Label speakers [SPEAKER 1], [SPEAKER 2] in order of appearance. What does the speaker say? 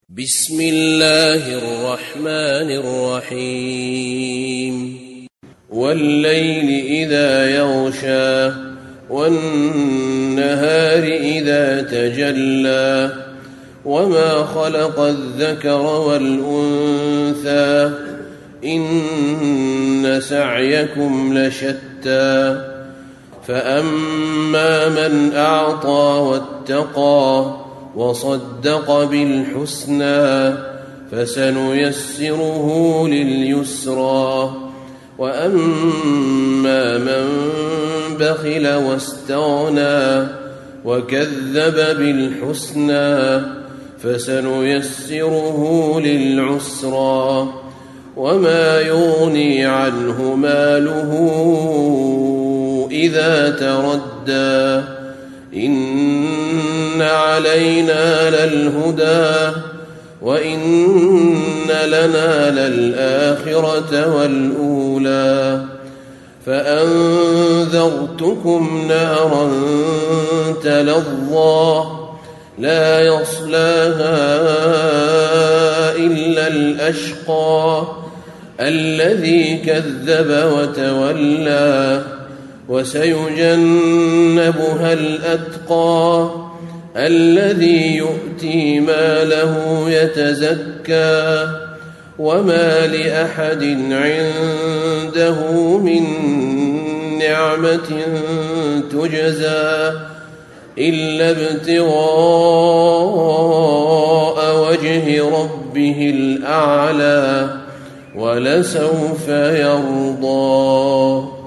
[SPEAKER 1] بسم الله الرحمن الرحيم والليل إذا يغشى والنهار إذا تجلى وما خلق الذكر والأنثى إن سعيكم لشتى فأما من أعطى واتقى وصدق بالحسنى فسنيسره لليسرى وأما من بخل واستغنى وكذب بالحسنى فسنيسره للعسرى وما يغني عنه ماله إذا تردى إن علينا للهدى وإن لنا للآخرة والأولى فأنذرتكم نارا تلظى لا يصلاها إلا الأشقى الذي كذب وتولى وسيجنبها الأتقى الذي يؤتي ماله يتزكى وما لأحد عنده من نعمة تجزى إلا ابتغاء وجه ربه الأعلى ولسوف يرضى.